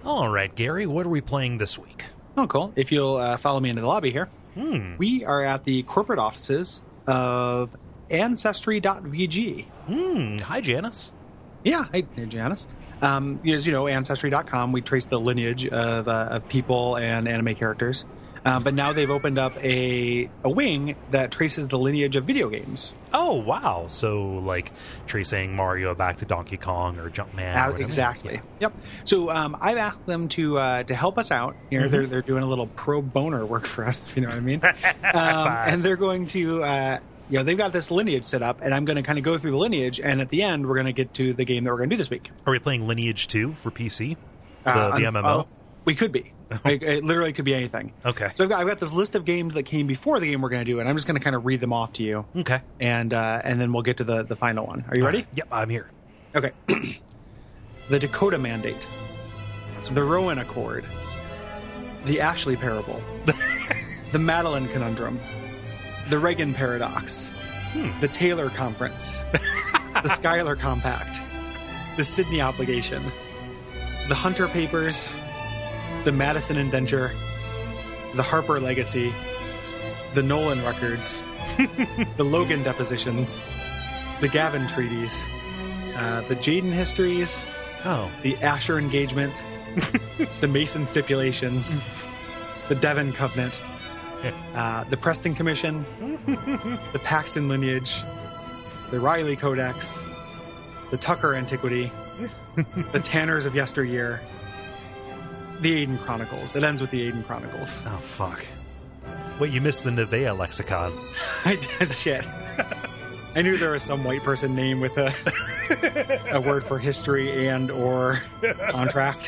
All right, Gary, what are we playing this week? Oh, cool. If you'll follow me into the lobby here, we are at the corporate offices of Ancestry.vg. Hi, Janice. Yeah, hey Janice. As you know, Ancestry.com, we trace the lineage of people and anime characters. But now they've opened up a wing that traces the lineage of video games. Oh, wow. So, like, tracing Mario back to Donkey Kong or Jumpman. Exactly. Yeah. Yep. So I've asked them to help us out. Here, they're doing a little pro boner work for us, if you know what I mean. And they're going to, they've got this lineage set up, and I'm going to kind of go through the lineage, and at the end, we're going to get to the game that we're going to do this week. Are we playing Lineage 2 for PC? The MMO? We could be. It literally could be anything. Okay. So I've got this list of games that came before the game we're going to do, and I'm just going to kind of read them off to you. Okay. And then we'll get to the final one. Are you ready? Yep, I'm here. Okay. The Dakota Mandate. The Rowan Accord. The Ashley Parable. The Madeline Conundrum. The Reagan Paradox. The Taylor Conference. The Schuyler Compact. The Sydney Obligation. The Hunter Papers. The Madison Indenture, the Harper Legacy, the Nolan Records, the Logan Depositions, the Gavin Treaties, the Jaden Histories, the Asher Engagement, the Mason Stipulations, the Devon Covenant, the Preston Commission, the Paxton Lineage, the Riley Codex, the Tucker Antiquity, the Tanners of Yesteryear, the Aiden Chronicles. It ends with the Aiden Chronicles. Oh, fuck. Wait, you missed the Nevea lexicon. I did. Shit. I knew there was some white person name with a word for history and or contract.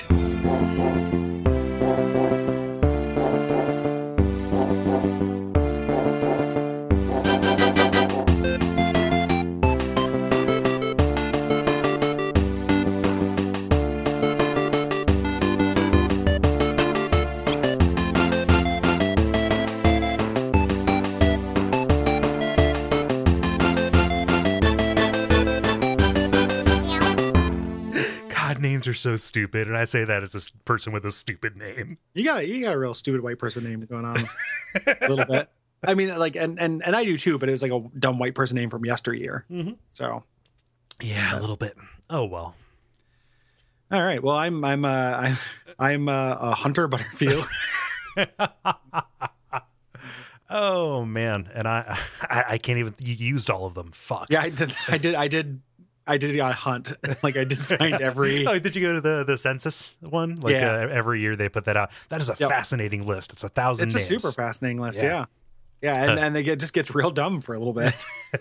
Names are so stupid, and I say that as a person with a stupid name. You got a real stupid white person name going on a little bit. I mean, like, and I do too, but it was like a dumb white person name from yesteryear. So, yeah, a little bit. Oh well. All right. Well, I'm a Hunter Butterfield. Oh man, and I can't even. You used all of them. Fuck. Yeah, I did it on a hunt. Like I did find every. Oh, did you go to the census one? Like every year they put that out. That is a fascinating list. It's 1,000 names. It's a super fascinating list. Yeah. And they just gets real dumb for a little bit.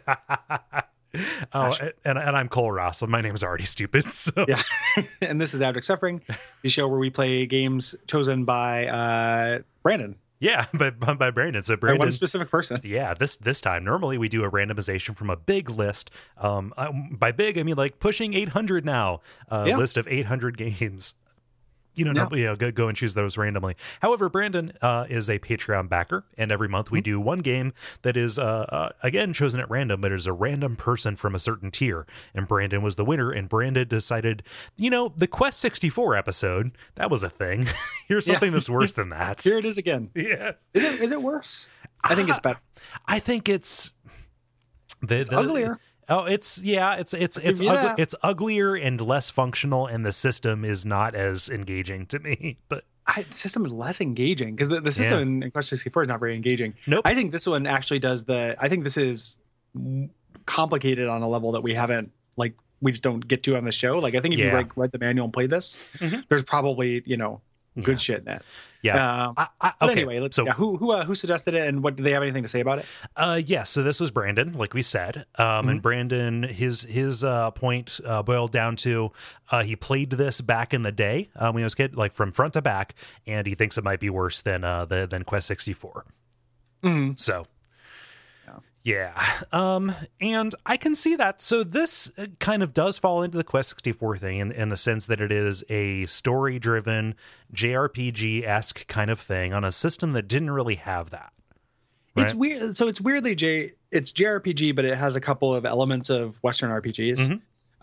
And I'm Cole Ross, so my name's already stupid. So yeah. And this is Abject Suffering, the show where we play games chosen by Brandon. Yeah, by Brandon. So Brandon, one specific person. Yeah, this time. Normally we do a randomization from a big list. By big, I mean like pushing 800 now. List of 800 games. Go and choose those randomly. However, Brandon is a Patreon backer, and every month we do one game that is, again, chosen at random, but it is a random person from a certain tier. And Brandon was the winner, and Brandon decided, the Quest 64 episode, that was a thing. Here's something that's worse than that. Here it is again. Yeah. Is it worse? I think it's better. I think it's uglier. Oh, it's uglier and less functional, and the system is not as engaging to me. But the system is less engaging because the system in Quest 64 is not very engaging. Nope. I think this one actually does I think this is complicated on a level that we haven't we just don't get to on the show. Like I think if you read the manual and played this, there's probably good shit in it. Yeah. But anyway, who suggested it, and what do they have anything to say about it? So this was Brandon, like we said. And Brandon, his point boiled down to he played this back in the day when he was a kid, like from front to back, and he thinks it might be worse than Quest 64. So yeah. And I can see that. So this kind of does fall into the Quest 64 thing in the sense that it is a story-driven JRPG-esque kind of thing on a system that didn't really have that. Right? It's weird. So it's weirdly it's JRPG, but it has a couple of elements of Western RPGs.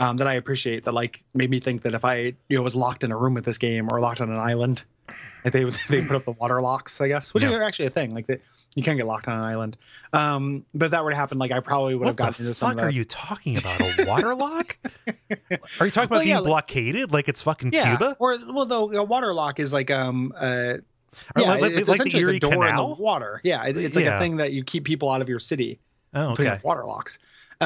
that I appreciate, that like made me think that if I was locked in a room with this game or locked on an island, like they put up the water locks, I guess, which are actually a thing. Like you can't get locked on an island. But if that were to happen, like I probably would have gotten into some of that. What the fuck are you talking about? A water lock? Are you talking about being blockaded like it's fucking Cuba? Or though a water lock is like it's like essentially the Erie a door Canal? in the water. Yeah, it's like a thing that you keep people out of your city. Oh, Putting okay. up water locks.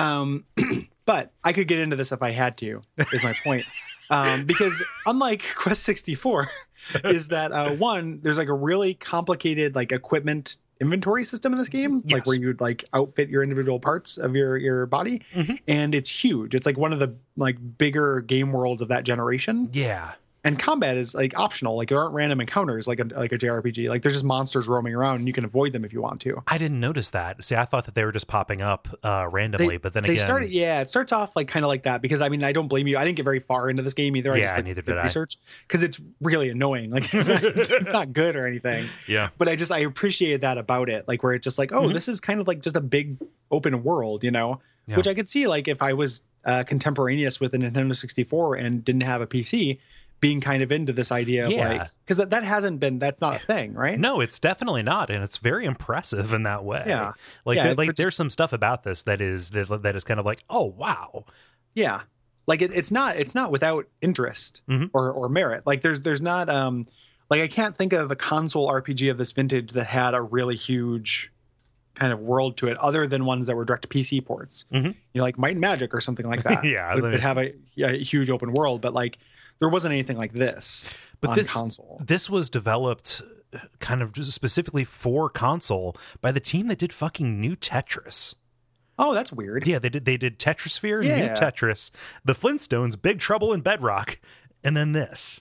But I could get into this if I had to, is my point. Because unlike Quest 64, is that one, there's like a really complicated like equipment inventory system in this game, like where you'd like outfit your individual parts of your body, and it's huge. It's like one of the like bigger game worlds of that generation. Yeah. And combat is like optional. Like there aren't random encounters like a JRPG. Like there's just monsters roaming around and you can avoid them if you want to. I didn't notice that. See, I thought that they were just popping up randomly, but then again, it starts off like kind of like that, because I mean, I don't blame you. I didn't get very far into this game either. I just neither did research because it's really annoying. Like it's not good or anything. Yeah. But I appreciated that about it. Like where it's just like, this is kind of like just a big open world, which I could see like if I was contemporaneous with a Nintendo 64 and didn't have a PC, being kind of into this idea of like, because that's not a thing, right? No, it's definitely not, and it's very impressive in that way. Yeah, there's some stuff about this that is kind of like, oh wow, yeah, like it's not without interest or merit. Like there's not like I can't think of a console RPG of this vintage that had a really huge kind of world to it, other than ones that were direct to PC ports. Like Might and Magic or something like that. would have a huge open world, but like. There wasn't anything like this on console. This was developed kind of just specifically for console by the team that did fucking New Tetris. Oh, that's weird. Yeah, they did Tetrisphere, New Tetris, the Flintstones, Big Trouble in Bedrock, and then this.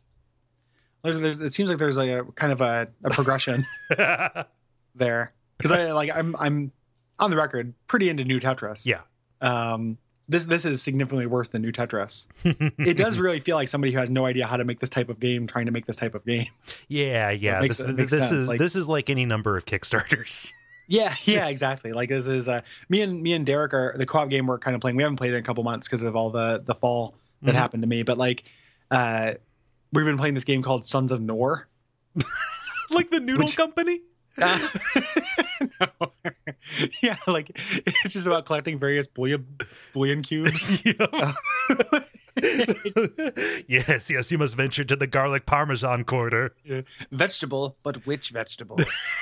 It seems like there's like a kind of a progression there, because I'm on the record pretty into New Tetris. Yeah. This is significantly worse than New Tetris. It does really feel like somebody who has no idea how to make this type of game trying to make this type of game. Yeah, yeah. So this is like any number of Kickstarters. Yeah, exactly. Like this is me and Derek are the co-op game we're kind of playing. We haven't played it in a couple months because of all the fall that happened to me. But like, we've been playing this game called Sons of Nor, like the noodle company. No. Yeah, like it's just about collecting various bouillon cubes. Yes, you must venture to the garlic parmesan corner. Vegetable, but which vegetable?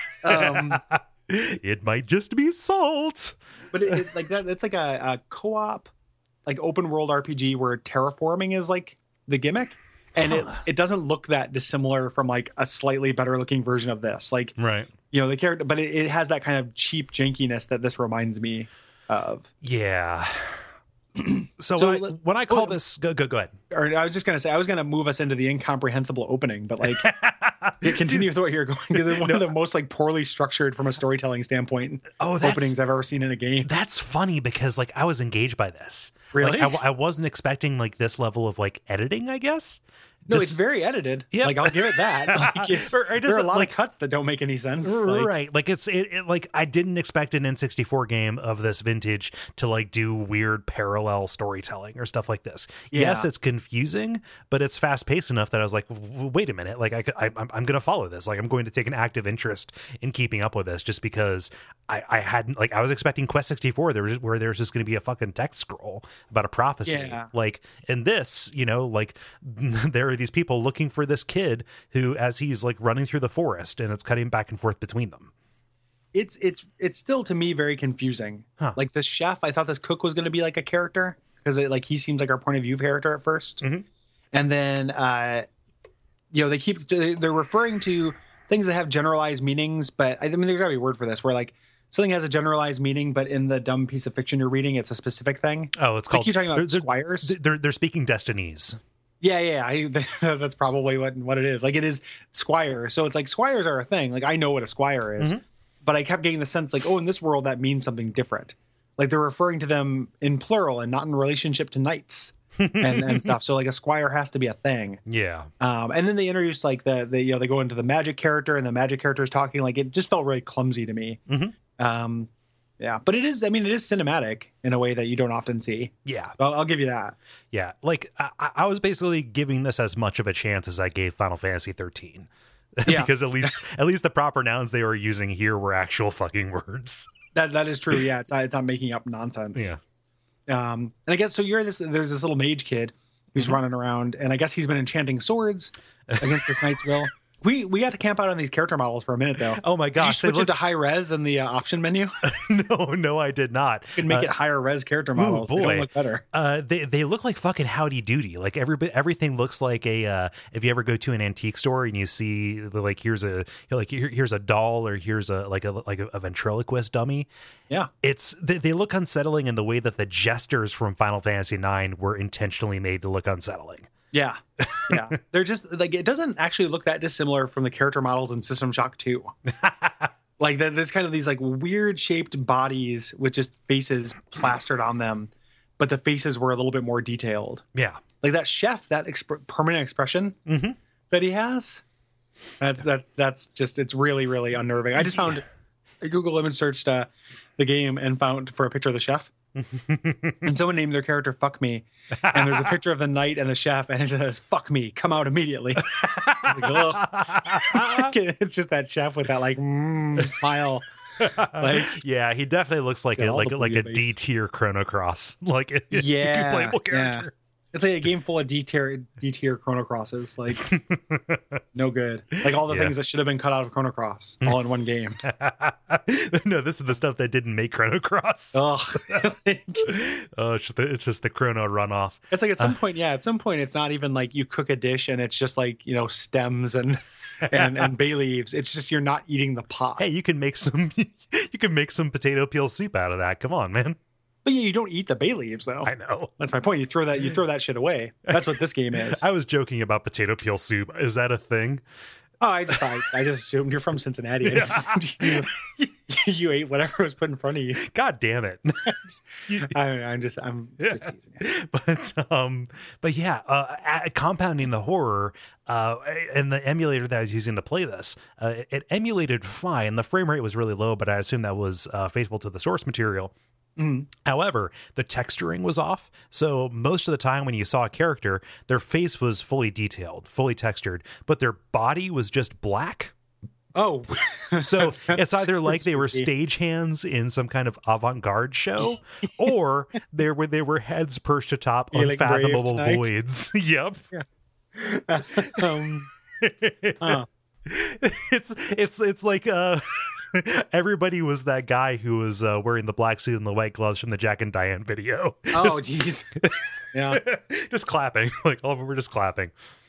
It might just be salt. But it like that. It's like a co-op, like open world RPG where terraforming is like the gimmick. And it doesn't look that dissimilar from like a slightly better looking version of this. Like, right. The character, but it has that kind of cheap jankiness that this reminds me of. Yeah. So when I call this, go ahead. Or I was just going to say, I was going to move us into the incomprehensible opening, but like continue with what you're going, because it's one of the most like poorly structured from a storytelling standpoint openings I've ever seen in a game. That's funny because like I was engaged by this. Really? Like, I wasn't expecting like this level of like editing, I guess. No, it's very edited. Yep. Like I'll give it that. Like there are a lot of cuts that don't make any sense. Right. Like it like I didn't expect an N64 game of this vintage to like do weird parallel storytelling or stuff like this. Yeah. Yes, it's confusing, but it's fast paced enough that I was like, wait a minute, like I'm going to follow this. Like I'm going to take an active interest in keeping up with this, just because I hadn't, like I was expecting Quest 64 where there's just going to be a fucking text scroll about a prophecy. Yeah. Like in this, like there are these people looking for this kid who, as he's like running through the forest, and it's cutting back and forth between them. It's still to me very confusing. Like this chef, I thought this cook was going to be like a character, because like he seems like our point of view character at first, and then they're referring to things that have generalized meanings, but I mean there's gotta be a word for this, where like something has a generalized meaning, but in the dumb piece of fiction you're reading, it's a specific thing. Oh, it's called. You're talking about squires. They're speaking destinies. Yeah. That's probably what it is. Like it is squire. So it's like squires are a thing. Like I know what a squire is, but I kept getting the sense like, oh, in this world that means something different. Like they're referring to them in plural and not in relationship to knights and stuff. So like a squire has to be a thing. Yeah. And then they introduced like they go into the magic character, and the magic character is talking. Like it just felt really clumsy to me. Yeah. But it is, I mean, it is cinematic in a way that you don't often see. Yeah. I'll give you that. Yeah. Like I was basically giving this as much of a chance as I gave Final Fantasy 13. Yeah. Because at least the proper nouns they were using here were actual fucking words. That is true. Yeah. It's not making up nonsense. Yeah. And I guess so. There's this little mage kid who's running around, and I guess he's been enchanting swords against this knight's will. We got to camp out on these character models for a minute, though. Oh my gosh! Did you switch it to high res in the option menu? No, I did not. You can make it higher res character models. Boy. They don't look better. They look like fucking Howdy Doody. Like everything looks like a. If you ever go to an antique store and you see like here's a doll or here's a ventriloquist dummy. Yeah, they look unsettling in the way that the jesters from Final Fantasy IX were intentionally made to look unsettling. Yeah. They're just like, it doesn't actually look that dissimilar from the character models in System Shock 2. Like there's kind of these like weird shaped bodies with just faces plastered on them, but the faces were a little bit more detailed. Yeah. Like that chef, that permanent expression that he has. That's just, it's really, really unnerving. I just found a Google image searched the game and found for a picture of the chef. And someone named their character Fuck Me, and there's a picture of the knight and the chef, and it says "Fuck me, come out immediately." It's just that chef with that like smile. Like, yeah, he definitely looks like a D tier Chrono Cross, like yeah, playable character. Yeah. It's like a game full of D tier Chrono Crosses, like no good. Like all the things that should have been cut out of Chrono Cross, all in one game. No, this is the stuff that didn't make Chrono Cross. Oh, it's just the Chrono runoff. It's like at some point, it's not even like you cook a dish and it's just like, you know, stems and bay leaves. It's just you're not eating the pot. Hey, you can make some potato peel soup out of that. Come on, man. But yeah, you don't eat the bay leaves, though. I know. That's my point. You throw that shit away. That's what this game is. I was joking about potato peel soup. Is that a thing? Oh, I just assumed you're from Cincinnati. I just assumed you ate whatever was put in front of you. God damn it. I'm just teasing you. But yeah, compounding the horror, and the emulator that I was using to play this, it emulated fine. The frame rate was really low, but I assume that was faithful to the source material. However, the texturing was off. So most of the time when you saw a character, their face was fully detailed, fully textured, but their body was just black. Oh, so it's either like they were stagehands in some kind of avant-garde show, or they were heads perched atop unfathomable voids. Yep. It's like everybody was that guy who was wearing the black suit and the white gloves from the Jack and Diane video. Oh, jeez. Yeah. Just clapping. Like all of them were just clapping.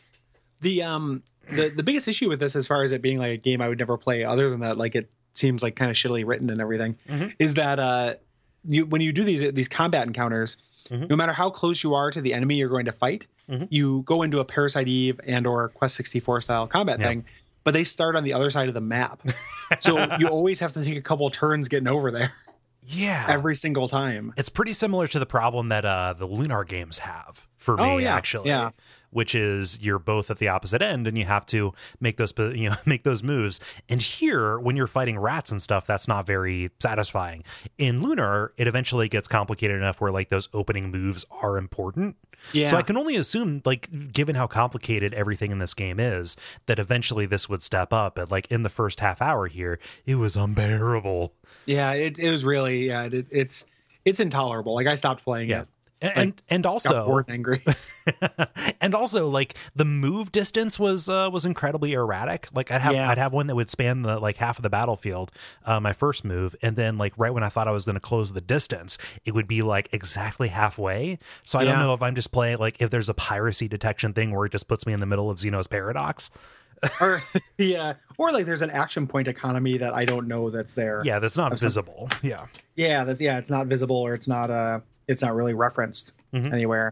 The biggest issue with this, as far as it being like a game I would never play, other than that, like it seems like kind of shittily written and everything, is that when you do these combat encounters, no matter how close you are to the enemy you're going to fight, you go into a Parasite Eve and or Quest 64 style combat thing, but they start on the other side of the map. So you always have to take a couple turns getting over there. Yeah. Every single time. It's pretty similar to the problem that the Lunar games have for me, actually. Yeah. Which is you're both at the opposite end and you have to make those moves. And here, when you're fighting rats and stuff, that's not very satisfying. In Lunar, it eventually gets complicated enough where like those opening moves are important. Yeah. So I can only assume, like, given how complicated everything in this game is, that eventually this would step up. But like in the first half hour here, it was unbearable. Yeah, it was really, it's intolerable. Like I stopped playing it. And also got bored and angry. And also like the move distance was incredibly erratic. Like I'd have one that would span the like half of the battlefield, my first move, and then like right when I thought I was going to close the distance, it would be like exactly halfway. So I don't know if I'm just playing like if there's a piracy detection thing where it just puts me in the middle of Xeno's Paradox. or like there's an action point economy that I don't know that's there. Yeah, that's not visible. It's not visible, or it's not really referenced anywhere.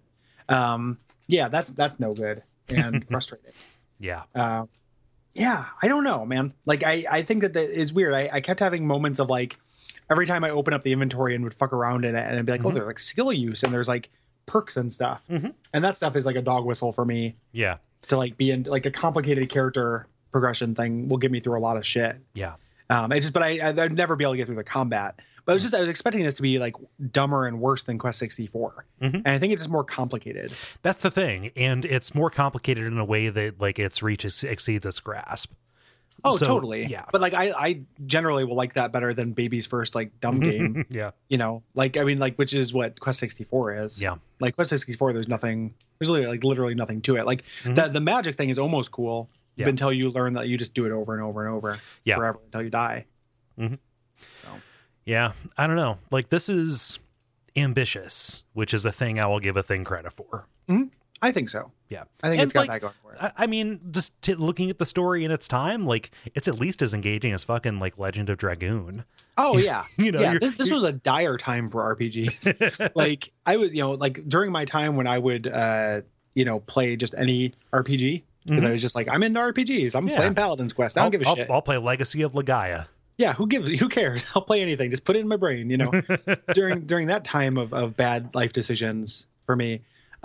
That's no good and frustrating. I don't know, man. Like I think that is weird. I kept having moments of like every time I open up the inventory and would fuck around in it and I'd be like, oh, there's like skill use and there's like perks and stuff. And that stuff is like a dog whistle for me. Yeah. To like be in like a complicated character progression thing will get me through a lot of shit. Yeah. It's just, but I'd never be able to get through the combat. But I was expecting this to be like dumber and worse than Quest 64. And I think it's just more complicated. That's the thing. And it's more complicated in a way that like its reach exceeds its grasp. Oh, So, totally. yeah. But like I generally will like that better than Baby's first like dumb game. Yeah. You know, like I mean, like which is what Quest 64 is. Yeah. Like Quest 64, there's literally nothing to it. Like the magic thing is almost cool until you learn that you just do it over and over and over forever until you die. So. Yeah. I don't know. Like this is ambitious, which is a thing I will give a thing credit for. I think so. Yeah. I think And, it's got like, that going for it. I mean, just looking at the story in its time, like it's at least as engaging as fucking like Legend of Dragoon. Oh yeah. You know, yeah, this was a dire time for RPGs. Like I was, you know, like during my time when I would you know, play just any RPG because I was just like, I'm into RPGs. I'm playing Paladin's Quest. I don't give a shit. I'll play Legacy of Legaia. Yeah, who cares? I'll play anything. Just put it in my brain, you know. during that time of bad life decisions for me,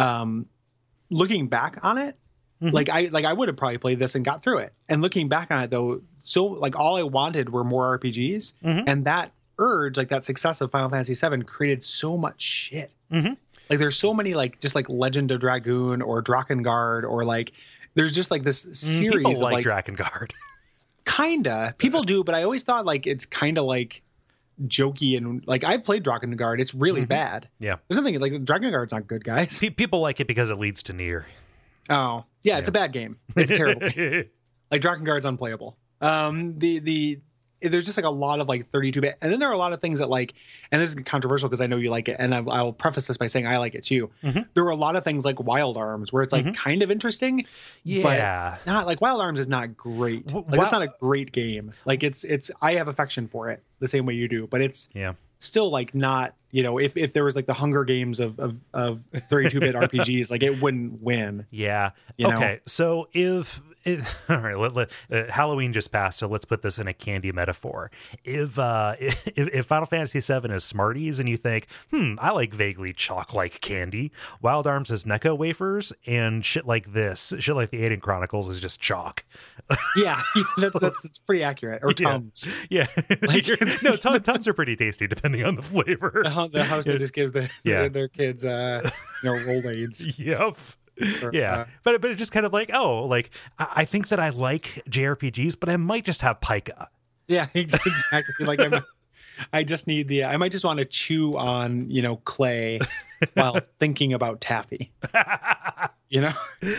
looking back on it, like I would have probably played this and got through it. And looking back on it though, so like all I wanted were more RPGs, and that urge, like that success of Final Fantasy VII created so much shit. Like there's so many like just like Legend of Dragoon or Drakengard or like there's just like this series People of like like Drakengard. kinda people do, but I always thought like it's kind of like jokey and like I've played Drakengard. It's really bad. Yeah. There's something like Drakengard's not good, guys. People like it because it leads to Nier. Oh yeah, it's a bad game. It's terrible. Like Drakengard's unplayable. There's just like a lot of like 32-bit, and then there are a lot of things that like, and this is controversial because I know you like it, and I'll preface this by saying I like it too. There were a lot of things like Wild Arms where it's like kind of interesting, Yeah. but not like Wild Arms is not great. Like it's not a great game. Like it's I have affection for it the same way you do, but it's still like not, you know, if there was like the Hunger Games of 32-bit RPGs, like it wouldn't win. Yeah. You Okay. know? So all right, Halloween just passed, so let's put this in a candy metaphor. If Final Fantasy VII is Smarties and you think, I like vaguely chalk-like candy, Wild Arms is Necco wafers, and shit like the Aiden Chronicles is just chalk. Yeah, that's pretty accurate. Or Tums. Yeah. Like No, Tums are pretty tasty depending on the flavor. The house that just gives their kids rolled aids. Yep. Yeah, but it's just kind of like, I think that I like JRPGs, but I might just have Pika. Yeah, exactly. Like I just need I might just want to chew on clay while thinking about taffy. Yeah.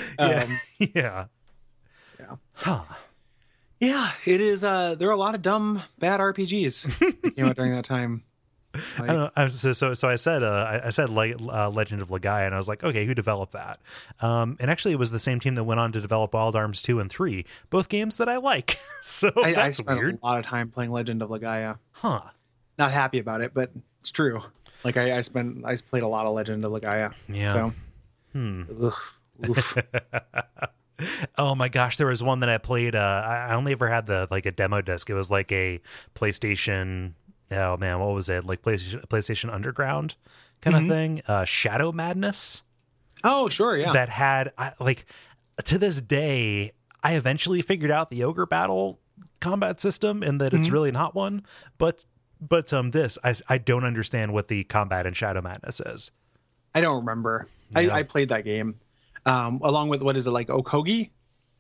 Huh. Yeah, it is. There are a lot of dumb, bad RPGs that came out during that time. I don't know. So I said Legend of Legaia, and I was like, okay, who developed that? And actually, it was the same team that went on to develop Wild Arms 2 and 3, both games that I like. So I spent weird. a lot of time playing Legend of Legaia. Huh? Not happy about it, but it's true. Like I played a lot of Legend of Legaia. Yeah. So, oof. Oh my gosh, there was one that I played. I only ever had a demo disc. It was like a PlayStation. Oh man, what was it? Like PlayStation Underground kind of thing. Shadow Madness. Oh sure, yeah. That had to this day, I eventually figured out the ogre battle combat system and that it's really not one. But I don't understand what the combat in Shadow Madness is. I don't remember. Yeah. I played that game along with what is it like Okage?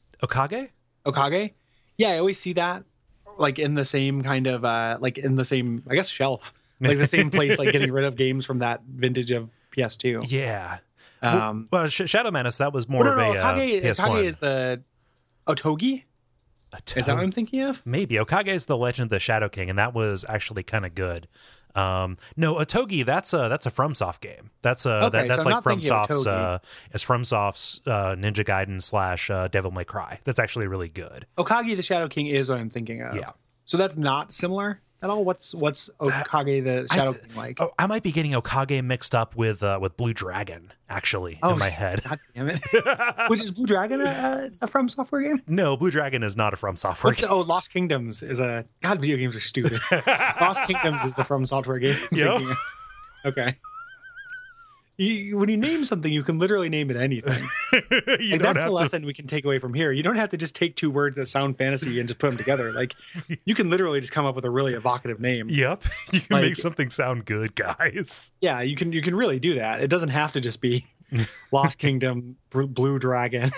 Yeah, I always see that. Like in the same kind of in the same, I guess, shelf, like the same place, like getting rid of games from that vintage of PS2. Yeah. Well, Shadow Madness, that was more Okage PS1. is the Otogi. Is that what I'm thinking of? Maybe. Okage is the Legend of the Shadow King, and that was actually kind of good. No, Otogi, that's a FromSoft game. That's like FromSoft's it's FromSoft's Ninja Gaiden / Devil May Cry. That's actually really good. Okage the Shadow King is what I'm thinking of. Yeah. So that's not similar at all. What's Okage the Shadow King like? I might be getting Okage mixed up with Blue Dragon actually in my head. God damn it! Which is Blue Dragon a From Software game? No, Blue Dragon is not a From Software game. Lost Kingdoms is a God. Video games are stupid. Lost Kingdoms is the From Software game. Yep. Okay. When you name something, you can literally name it anything. Like, that's the lesson we can take away from here. You don't have to just take two words that sound fantasy and just put them together. Like, you can literally just come up with a really evocative name. Yep, you can make something sound good, guys. Yeah, you can really do that. It doesn't have to just be Lost Kingdom, Blue Dragon.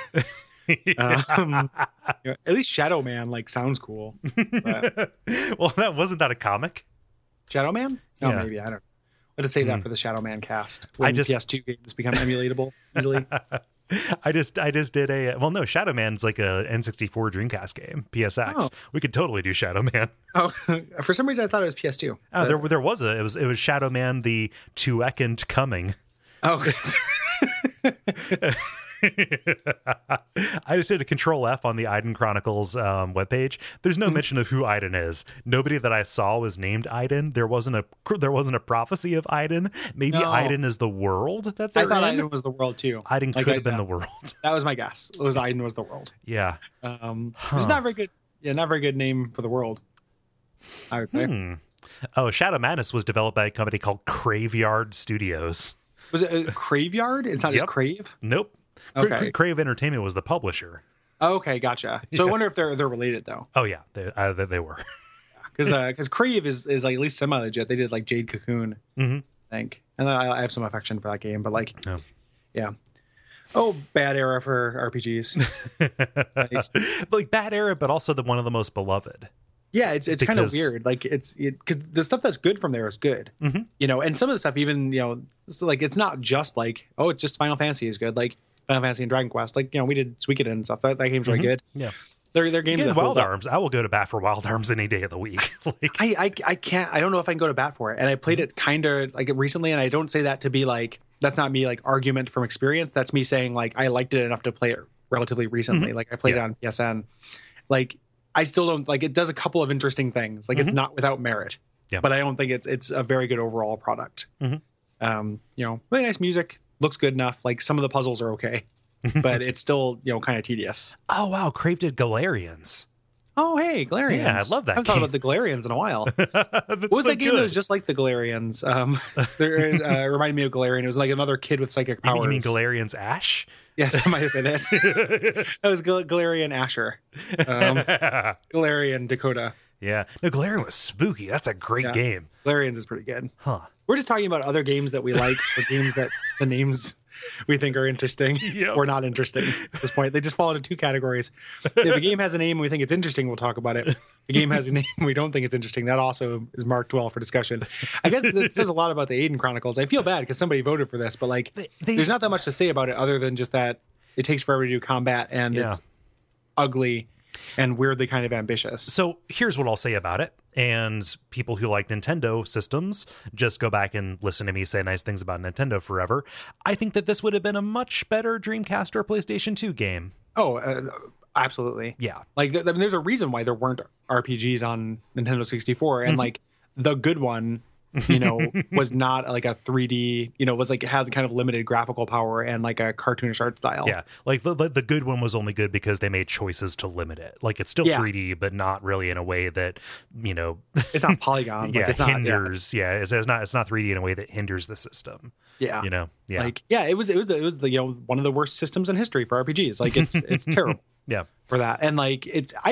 At least Shadow Man like sounds cool. But... Well, wasn't that a comic? Shadow Man? Oh, yeah. Maybe, I don't know. Let's save that for the Shadow Man cast when PS2 games become emulatable easily. I just did no, Shadow Man's like a N64 Dreamcast game, PSX. Oh. We could totally do Shadow Man. Oh, for some reason I thought it was PS2. Oh, there was it was Shadow Man the Tuekend Coming. Oh, I just did a Control F on the Aiden Chronicles webpage. There's no mention of who Aiden is. Nobody that I saw was named Aiden. There wasn't a prophecy of Aiden. Maybe Aiden is the world that they're in. I thought Aiden was the world too. Aiden could have been the world. That was my guess. It was Aiden was the world. Yeah. It's not very good. Yeah, not very good name for the world, I would say. Oh, Shadow Madness was developed by a company called Craveyard Studios. Was it a Craveyard? It's not just Crave? Nope. Okay. Crave Entertainment was the publisher. Okay, gotcha. So I wonder if they're related though. Oh yeah, they were. Because Crave is like at least semi legit. They did like Jade Cocoon, I think, and I have some affection for that game. But like, yeah. Oh, bad era for RPGs. like bad era, but also one of the most beloved. Yeah, it's kind of weird. Like because the stuff that's good from there is good, you know, and some of the stuff even, you know, like it's not just like, oh, it's just Final Fantasy is good. Like Final Fantasy and Dragon Quest, like, you know, we did Suikoden and stuff. That game's really good. Yeah, they're games that Wild Arms. I will go to bat for Wild Arms any day of the week. Like, I can't. I don't know if I can go to bat for it. And I played it kind of like recently, and I don't say that to be like, that's not me like argument from experience. That's me saying like I liked it enough to play it relatively recently. Like I played it on PSN. Like I still don't like it. Does a couple of interesting things. Like it's not without merit. Yeah. But I don't think it's a very good overall product. You know, really nice music. Looks good enough. Like some of the puzzles are okay, but it's still, you know, kind of tedious. Oh wow, Crave did Galarians. Oh hey, Galarians! Yeah, I love that. I've thought about the Galarians in a while. What was that game that was just like the Galarians? Reminded me of Galarian. It was like another kid with psychic powers. You mean Galarian's Ash? Yeah, that might have been it. That was Galarian Asher. Galarian Dakota. Yeah. No, Galarian was spooky. That's a great game. Galarians is pretty good. Huh. We're just talking about other games that we like, or games that the names we think are interesting or not interesting at this point. They just fall into two categories. If a game has a name and we think it's interesting, we'll talk about it. If a game has a name and we don't think it's interesting, that also is marked well for discussion. I guess that says a lot about the Aiden Chronicles. I feel bad because somebody voted for this, but like there's not that much to say about it other than just that it takes forever to do combat and it's ugly and weirdly kind of ambitious. So here's what I'll say about it. And people who like Nintendo systems, just go back and listen to me say nice things about Nintendo forever. I think that this would have been a much better Dreamcast or PlayStation 2 game. Oh, absolutely. Yeah. Like, I mean, there's a reason why there weren't RPGs on Nintendo 64. And like the good one, you know, was not like a 3D, you know, was like had kind of limited graphical power and like a cartoonish art style. Yeah. Like the good one was only good because they made choices to limit it. Like it's still 3D, but not really in a way that, you know, it's not polygons. Yeah. Like, it's hinders. It's not 3D in a way that hinders the system. Yeah. You know? Yeah. Like, yeah, it was the, you know, one of the worst systems in history for RPGs. Like it's terrible. Yeah. For that. And like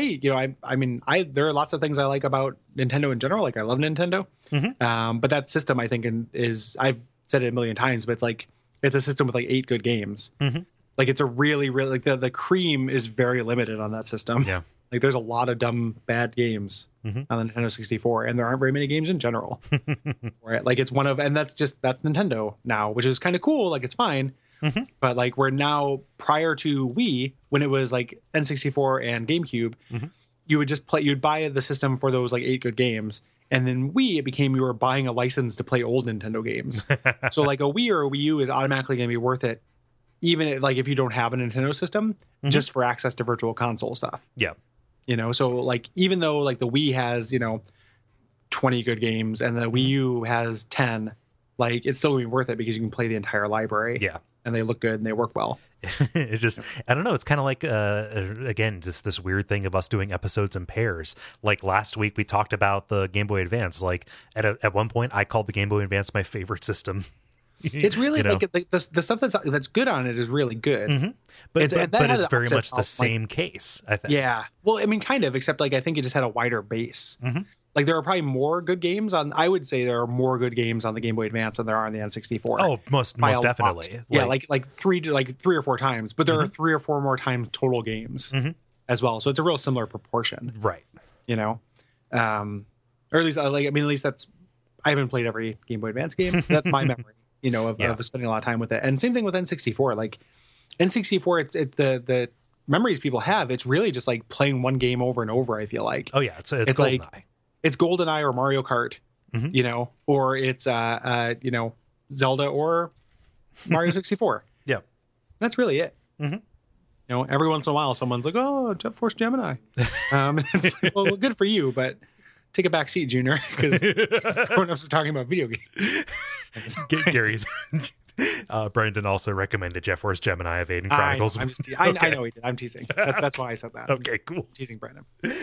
I mean, there are lots of things I like about Nintendo in general. Like I love Nintendo. But that system I think is, I've said it a million times, but it's like it's a system with like 8 good games. Like it's a really like the cream is very limited on that system. Yeah. Like there's a lot of dumb bad games on the Nintendo 64 and there aren't very many games in general. Right? Like it's that's Nintendo now, which is kind of cool. Like it's fine. But like we're now, prior to Wii, when it was like N64 and GameCube, you would just you'd buy the system for those like 8 good games. And then Wii, it became you were buying a license to play old Nintendo games. So like a Wii or a Wii U is automatically going to be worth it, even if you don't have a Nintendo system, just for access to virtual console stuff. Yeah. You know, so like even though like the Wii has, you know, 20 good games and the Wii U has 10, like it's still going to be worth it because you can play the entire library. Yeah. And they look good and they work well. It just, I don't know. It's kind of like, again, just this weird thing of us doing episodes in pairs. Like last week we talked about the Game Boy Advance. Like at one point I called the Game Boy Advance my favorite system. It's really You know? like the stuff that's good on it is really good. But It's- and that but had it's an very offset much the of, like- same case, I think. Yeah. Well, I mean, kind of, except like I think it just had a wider base. Like there are probably more good games on. I would say there are more good games on the Game Boy Advance than there are on the N64. Oh, most by a lot. definitely. Yeah, like three or four times, but there are 3 or 4 more times total games as well. So it's a real similar proportion, right. you know. Or at least at least that's. I haven't played every Game Boy Advance game. That's my memory, you know, of spending a lot of time with it. And same thing with N64. Like N64, the memories people have, it's really just like playing one game over and over. I feel like. Oh yeah, it's like GoldenEye. it's GoldenEye or Mario Kart, you know, or it's you know, Zelda or Mario 64. Yeah. That's really it. You know, every once in a while, someone's like, "Oh, Jet Force Gemini," and it's like, well, good for you, but take a back seat, Junior, because grown-ups are talking about video games. Gary. Brandon also recommended Jet Force Gemini of Aiden Chronicles. I know he did. I'm teasing. That's why I said that. Okay, cool. I'm teasing Brandon.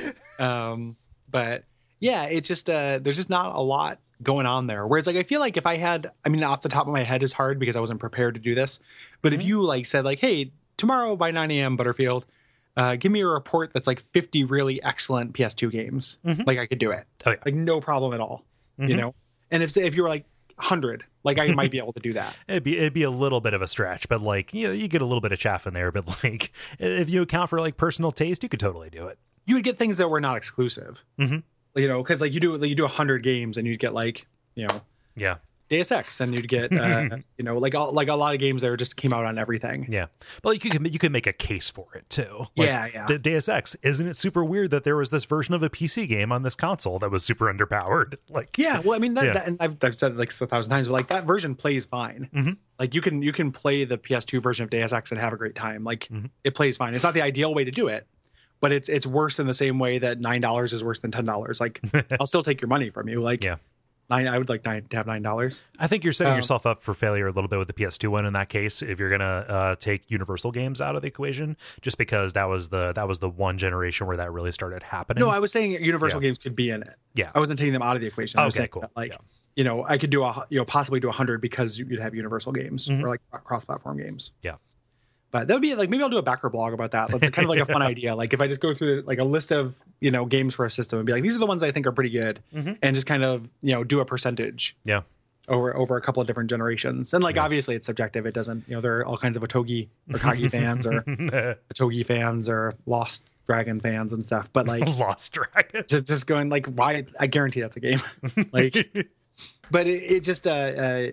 But yeah, it's just there's just not a lot going on there. Whereas like I feel like if I had, I mean, off the top of my head is hard because I wasn't prepared to do this. But if you like said like, hey, tomorrow by 9 a.m. Butterfield, give me a report that's like 50 really excellent PS2 games. Like I could do it. Oh, yeah. Like no problem at all. You know? And if you were like 100, like I might be able to do that. It'd be a little bit of a stretch, but like, you know, you get a little bit of chaff in there, but like if you account for like personal taste, you could totally do it. You would get things that were not exclusive. You know, because like you do 100 games and you'd get like, you know, Yeah. Deus Ex, and you'd get you know, like a lot of games that just came out on everything. Yeah. But like you can make a case for it too. Like, Yeah. Deus Ex, isn't it super weird that there was this version of a PC game on this console that was super underpowered? Like, Yeah, well, I mean, Yeah. that and I've said it like 1,000 times, but like that version plays fine. Like you can play the PS2 version of Deus Ex and have a great time. Like it plays fine. It's not the ideal way to do it, but it's worse in the same way that $9 is worse than $10. Like I'll still take your money from you. Like yeah. I would like to have $9. I think you're setting yourself up for failure a little bit with the PS2 one in that case if you're gonna take Universal games out of the equation, just because that was the one generation where that really started happening. No, I was saying Universal games could be in it. Yeah. I wasn't taking them out of the equation. I was Okay, saying cool. that, like, Yeah. you know, I could do possibly do 100 because you'd have Universal games or like cross-platform games. Yeah. But that would be like, maybe I'll do a backer blog about that. That's kind of like a fun idea. Like if I just go through like a list of, you know, games for a system and be like, these are the ones I think are pretty good, and just kind of, you know, do a percentage Yeah. over a couple of different generations. And like, obviously it's subjective. It doesn't, you know, there are all kinds of Otogi or Kagi fans or Otogi fans or Lost Dragon fans and stuff. But like Lost Dragon. just going like, why? I guarantee that's a game. Like, but it just, yeah,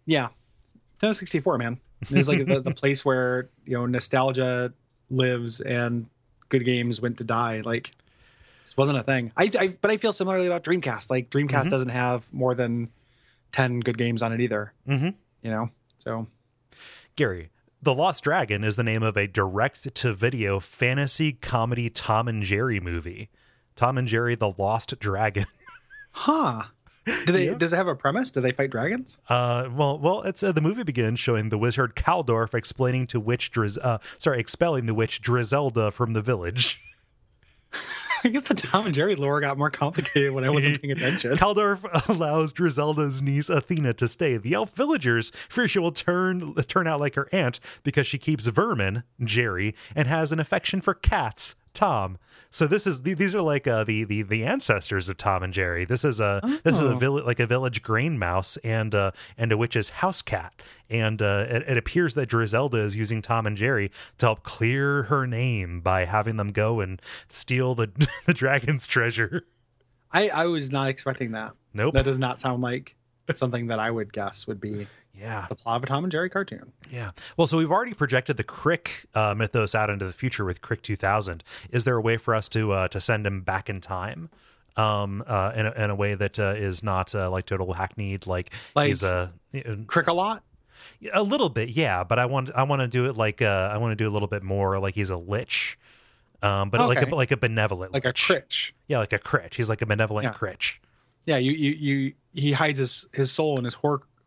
Nintendo 64, man. It's like the place where, you know, nostalgia lives and good games went to die. Like this wasn't a thing. But I feel similarly about Dreamcast. Like Dreamcast doesn't have more than 10 good games on it either. You know, so Gary, The Lost Dragon is the name of a direct-to-video fantasy comedy Tom and Jerry movie. Tom and Jerry, The Lost Dragon. huh. Does it have a premise? Do they fight dragons? Well, it's the movie begins showing the wizard Kaldorf expelling the witch Drizelda from the village. I guess the Tom and Jerry lore got more complicated when I wasn't paying attention. Kaldorf allows Drizelda's niece Athena to stay. The elf villagers fear she will turn out like her aunt because she keeps vermin, Jerry, and has an affection for cats, Tom. So these are like the ancestors of Tom and Jerry. This is a village grain mouse and a witch's house cat, and it appears that Drizelda is using Tom and Jerry to help clear her name by having them go and steal the dragon's treasure. I was not expecting that. Nope. That does not sound like something that I would guess would be Yeah. the plot of a Tom and Jerry cartoon. Yeah. Well, so we've already projected the Crick mythos out into the future with Crick 2000. Is there a way for us to send him back in time in a way that is not like total hackneyed? Like he's Crick a lot? a little bit, yeah. But I want to do it like I want to do a little bit more like he's a lich, but Okay. like a benevolent, Like a lich. Critch. Yeah, like a Critch. He's like a benevolent Yeah. Critch. Yeah, he hides his soul in his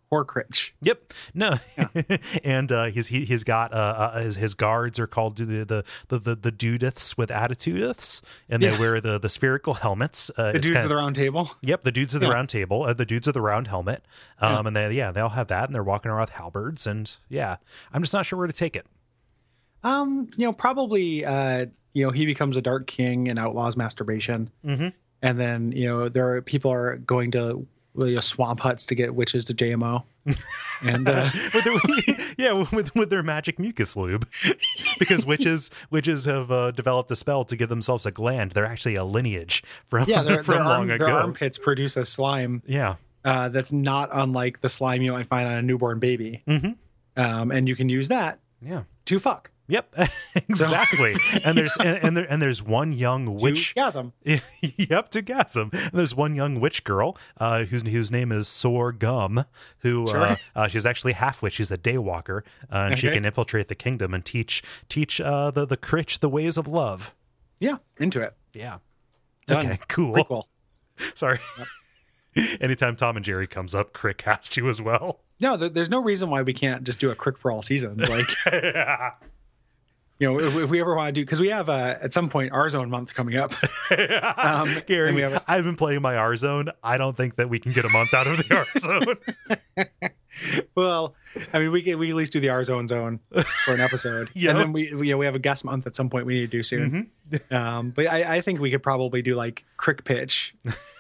Horcrux. Yep. No. And he's got his guards are called the Dudiths with attitudiths, and they wear the spherical helmets. The dudes of the round table. Yep, the dudes of the round table, the dudes of the round helmet. And they all have that, and they're walking around with halberds, and I'm just not sure where to take it. Probably he becomes a dark king and outlaws masturbation. Mm-hmm. And then, people are going to swamp huts to get witches to JMO. And with their magic mucus lube. Because witches have developed a spell to give themselves a gland. They're actually a lineage from long ago. Their armpits produce a slime. Yeah. That's not unlike the slime you might find on a newborn baby. Mm-hmm. And you can use that to fuck. Yep, exactly. And there's one young witch. To gasm. Yep, to gasm. And there's one young witch girl whose name is Sor Gum, who she's actually half witch. She's a daywalker, and she can infiltrate the kingdom and teach the Critch the ways of love. Yeah, into it. Yeah. Done. Okay, cool. Prequel. Sorry. Yep. Anytime Tom and Jerry comes up, Crick has to as well. No, there's no reason why we can't just do a Crick for all seasons. Like. Yeah. If we ever want to do, because we have at some point our zone month coming up. Gary, I've been playing my R zone. I don't think that we can get a month out of the R zone. Well, I mean, we at least do the R zone for an episode, and then we have a guest month at some point we need to do soon. Mm-hmm. But I think we could probably do like Crick pitch,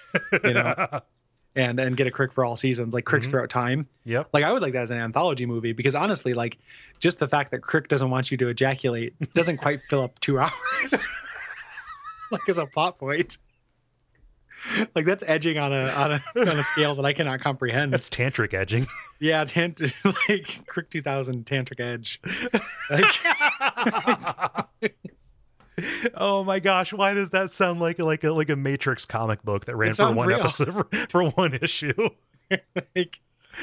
and get a Crick for all seasons, like Cricks throughout time. Yep. Like I would like that as an anthology movie, because honestly, like just the fact that Crick doesn't want you to ejaculate doesn't quite fill up 2 hours. Like as a plot point. Like that's edging on a scale that I cannot comprehend. That's tantric edging. Yeah, like Crick 2000 tantric edge. Like oh my gosh, why does that sound like a Matrix comic book that ran for one episode for one issue? Like,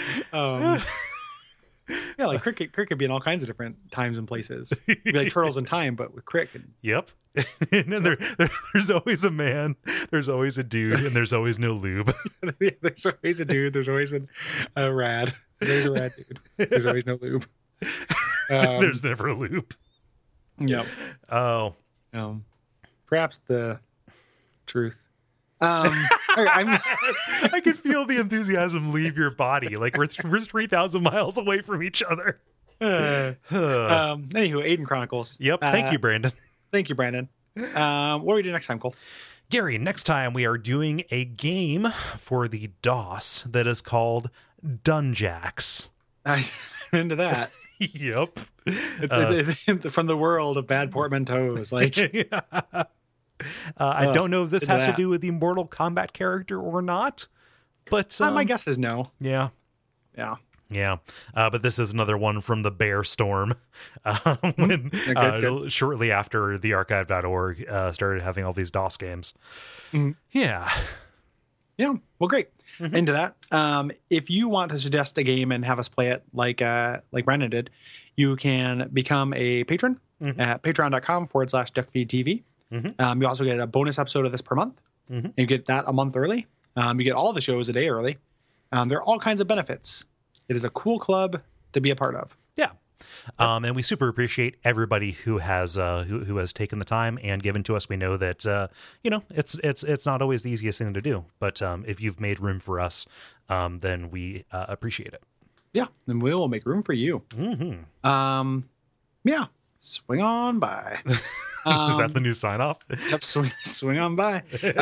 like Crick could be in all kinds of different times and places. It'd be like Turtles in Time, but with Crick. Yep. And then there's always a man, there's always a dude, and there's always no lube. There's always a dude, there's always a rad. There's a rad dude. There's always no lube. There's never a lube. Yep. Oh. Perhaps the truth. I can feel the enthusiasm leave your body. Like we're 3,000 miles away from each other. Anywho, Aiden Chronicles. Yep. Thank you, Brandon. Thank you, Brandon. What do we do next time, Cole? Gary, next time we are doing a game for the DOS that is called Dunjax. I'm into that. Yep. From the world of bad portmanteaus. Like, I don't know if this has to do with the Mortal Kombat character or not, but my guess is no. Yeah. Yeah. Yeah. But this is another one from the Bear Storm. When good. Shortly after the archive.org started having all these DOS games. Mm-hmm. Yeah. Yeah. Well, great. Mm-hmm. Into that. If you want to suggest a game and have us play it like Brandon did, you can become a patron at patreon.com/duckfeedtv. Mm-hmm. You also get a bonus episode of this per month. Mm-hmm. You get that a month early. You get all the shows a day early. There are all kinds of benefits. It is a cool club to be a part of. Yeah. And we super appreciate everybody who has who has taken the time and given to us. We know that it's not always the easiest thing to do, but if you've made room for us, then we appreciate it. Yeah, then we will make room for you. Mm-hmm. Yeah, swing on by. Is that the new sign off? Yep, swing on by.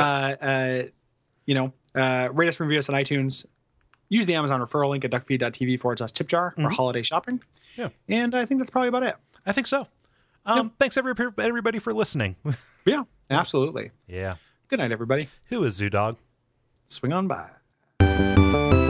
Rate us, review us on iTunes. Use the Amazon referral link at duckfeed.tv/tipjar for holiday shopping. Yeah. And I think that's probably about it. I think so. Thanks everybody for listening. Yeah, absolutely. Yeah. Good night, everybody. Who is Zoo Dog? Swing on by.